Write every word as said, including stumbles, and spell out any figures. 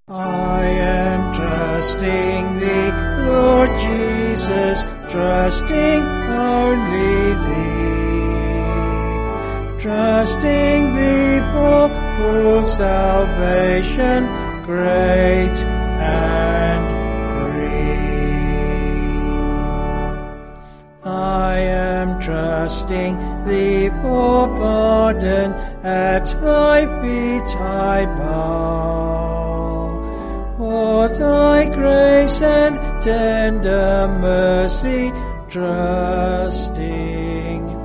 I am trusting Thee, Lord Jesus, trusting only Thee. Trusting Thee for full salvation, great and free. I am trusting Thee for pardon, at Thy feet I bow. For Thy grace and tender mercy, trusting